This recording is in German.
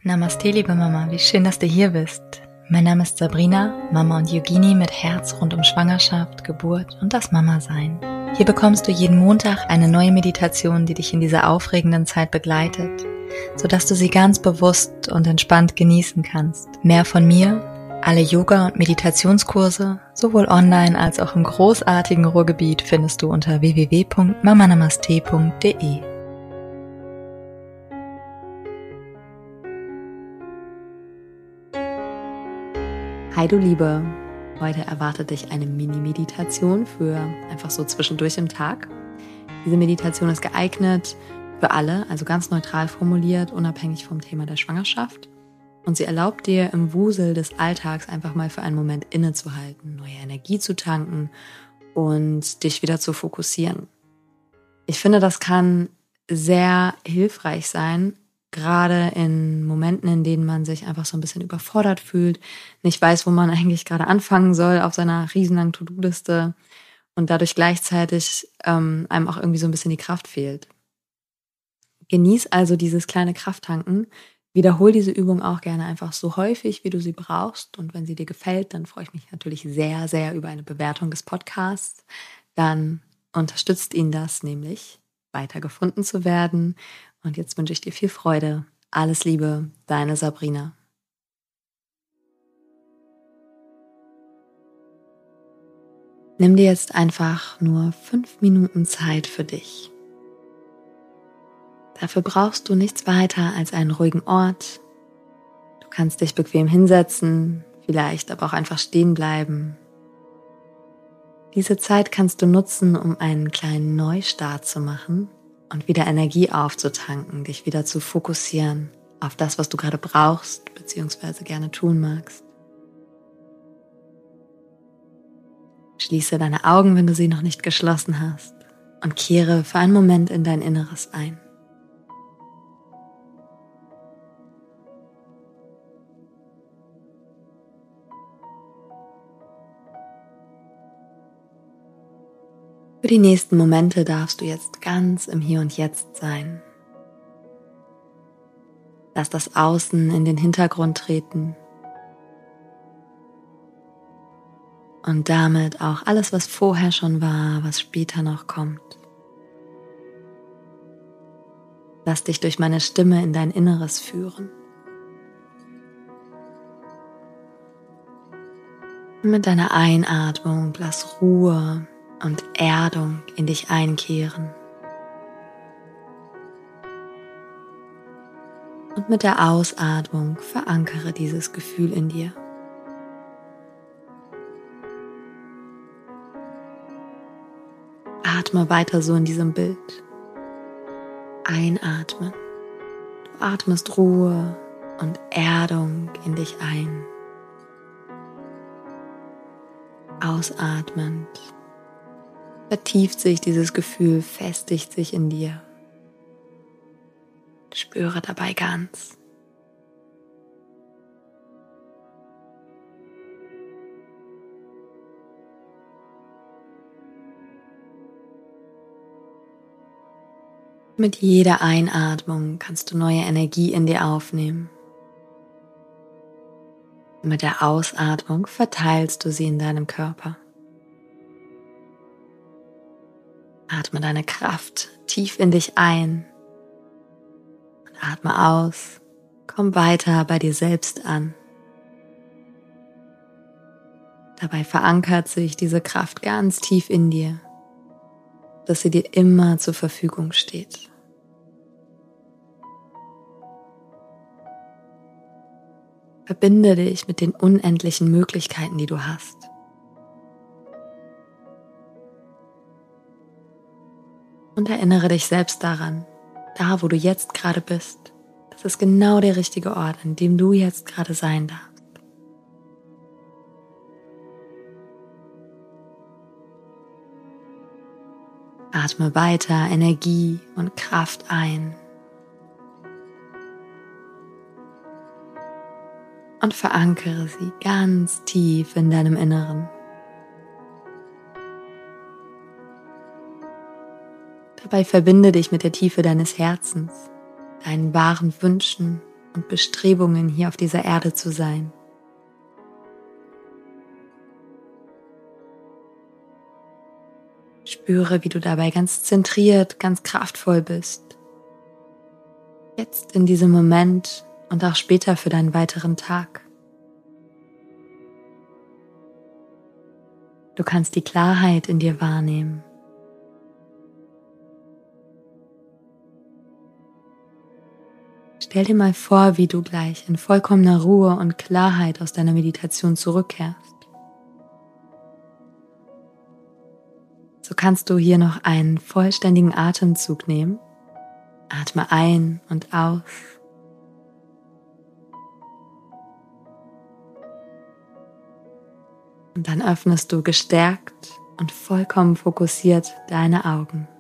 Namaste, liebe Mama, wie schön, dass du hier bist. Mein Name ist Sabrina, Mama und Yogini mit Herz rund um Schwangerschaft, Geburt und das Mama-Sein. Hier bekommst du jeden Montag eine neue Meditation, die dich in dieser aufregenden Zeit begleitet, sodass du sie ganz bewusst und entspannt genießen kannst. Mehr von mir, alle Yoga- und Meditationskurse, sowohl online als auch im großartigen Ruhrgebiet, findest du unter www.mamanamaste.de. Hi du Liebe, heute erwartet dich eine Mini-Meditation für einfach so zwischendurch im Tag. Diese Meditation ist geeignet für alle, also ganz neutral formuliert, unabhängig vom Thema der Schwangerschaft. Und sie erlaubt dir im Wusel des Alltags einfach mal für einen Moment innezuhalten, neue Energie zu tanken und dich wieder zu fokussieren. Ich finde, das kann sehr hilfreich sein, gerade in Momenten, in denen man sich einfach so ein bisschen überfordert fühlt, nicht weiß, wo man eigentlich gerade anfangen soll auf seiner riesenlangen To-Do-Liste und dadurch gleichzeitig einem auch irgendwie so ein bisschen die Kraft fehlt. Genieß also dieses kleine Krafttanken. Wiederhol diese Übung auch gerne einfach so häufig, wie du sie brauchst. Und wenn sie dir gefällt, dann freue ich mich natürlich sehr, sehr über eine Bewertung des Podcasts. Dann unterstützt ihn das nämlich, weiter gefunden zu werden. Und jetzt wünsche ich dir viel Freude. Alles Liebe, deine Sabrina. Nimm dir jetzt einfach nur 5 Minuten Zeit für dich. Dafür brauchst du nichts weiter als einen ruhigen Ort. Du kannst dich bequem hinsetzen, vielleicht aber auch einfach stehen bleiben. Diese Zeit kannst du nutzen, um einen kleinen Neustart zu machen und wieder Energie aufzutanken, dich wieder zu fokussieren auf das, was du gerade brauchst bzw. gerne tun magst. Schließe deine Augen, wenn du sie noch nicht geschlossen hast, und kehre für einen Moment in dein Inneres ein. Für die nächsten Momente darfst du jetzt ganz im Hier und Jetzt sein. Lass das Außen in den Hintergrund treten und damit auch alles, was vorher schon war, was später noch kommt. Lass dich durch meine Stimme in dein Inneres führen. Und mit deiner Einatmung lass Ruhe und Erdung in dich einkehren. Und mit der Ausatmung verankere dieses Gefühl in dir. Atme weiter so in diesem Bild. Einatmen. Du atmest Ruhe und Erdung in dich ein. Ausatmend vertieft sich dieses Gefühl, festigt sich in dir. Spüre dabei ganz. Mit jeder Einatmung kannst du neue Energie in dir aufnehmen. Mit der Ausatmung verteilst du sie in deinem Körper. Atme deine Kraft tief in dich ein und atme aus. Komm weiter bei dir selbst an. Dabei verankert sich diese Kraft ganz tief in dir, dass sie dir immer zur Verfügung steht. Verbinde dich mit den unendlichen Möglichkeiten, die du hast. Und erinnere dich selbst daran, da wo du jetzt gerade bist, das ist genau der richtige Ort, an dem du jetzt gerade sein darfst. Atme weiter Energie und Kraft ein und verankere sie ganz tief in deinem Inneren. Dabei verbinde dich mit der Tiefe deines Herzens, deinen wahren Wünschen und Bestrebungen, hier auf dieser Erde zu sein. Spüre, wie du dabei ganz zentriert, ganz kraftvoll bist. Jetzt in diesem Moment und auch später für deinen weiteren Tag. Du kannst die Klarheit in dir wahrnehmen. Stell dir mal vor, wie du gleich in vollkommener Ruhe und Klarheit aus deiner Meditation zurückkehrst. So kannst du hier noch einen vollständigen Atemzug nehmen. Atme ein und aus. Und dann öffnest du gestärkt und vollkommen fokussiert deine Augen.